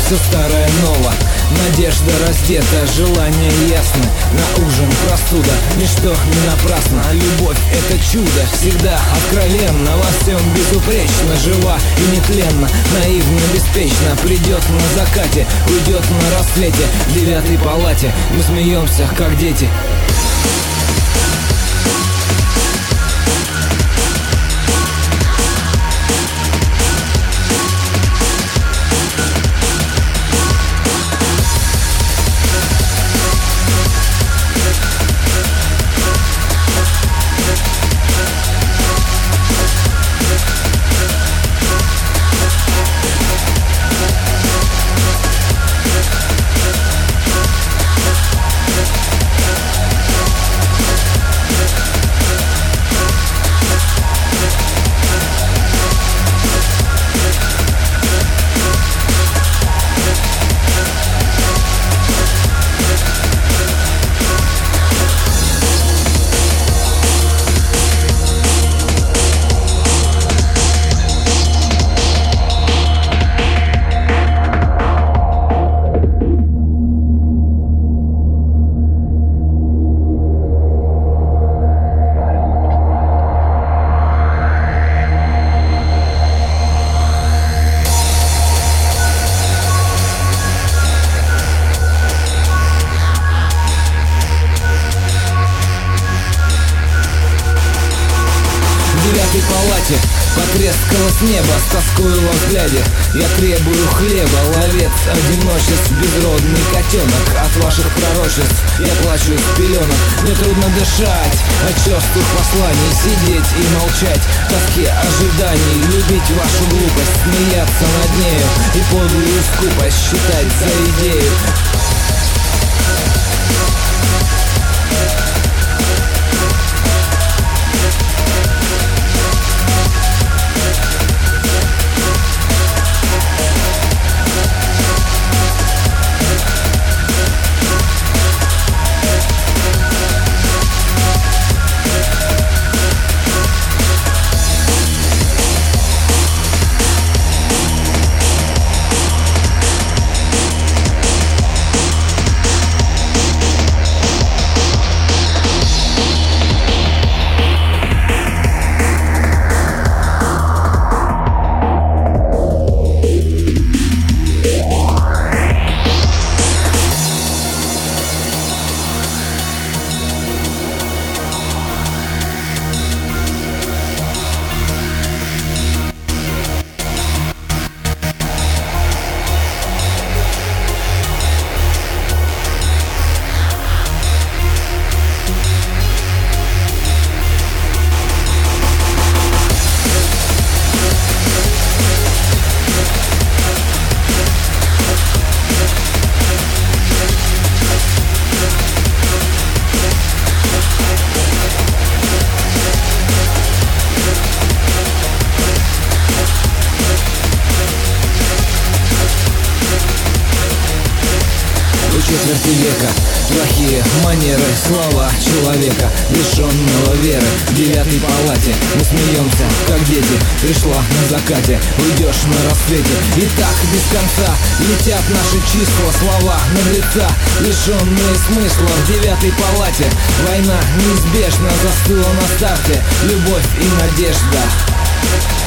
все старое ново. Надежда раздета, желание ясно. На ужин простуда, ничто не напрасно. Любовь — это чудо, всегда откровенно. Во всем безупречно, жива и нетленна. Наивно, беспечно, придет на закате, уйдет на рассвете. В 9-й палате мы смеемся, как дети. В 9-й палате потрескалось небо с тоскою во взгляде. Я требую хлеба, ловец одиночеств, безродный котенок. От ваших пророчеств я плачу из пеленок. Мне трудно дышать от черствых посланий, сидеть и молчать в тоске ожиданий. Любить вашу глупость, смеяться над нею и подлую скупость считать за идею. Четверти века, плохие манеры, слова человека, лишенного веры. В 9-й палате мы смеемся, как дети. Пришла на закате, уйдешь на рассвете. И так без конца летят наши числа, слова наглеца, лишенные смысла. В 9-й палате война неизбежно застыла на старте. Любовь и надежда.